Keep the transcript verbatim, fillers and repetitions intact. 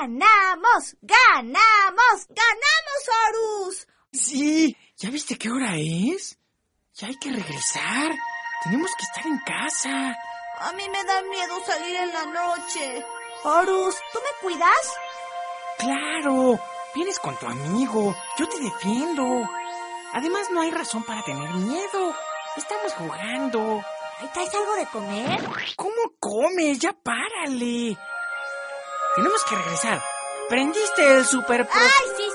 ¡Ganamos! ¡Ganamos! ¡Ganamos, Horus! Sí, ¿ya viste qué hora es? Ya hay que regresar. Tenemos que estar en casa. A mí me da miedo salir en la noche. Horus, ¿tú me cuidas? ¡Claro! Vienes con tu amigo. Yo te defiendo. Además, no hay razón para tener miedo. Estamos jugando. ¿Ahí traes algo de comer? ¿Cómo comes? Ya párale. Tenemos que regresar. ¿Prendiste el super pro... ¡Ay, sí,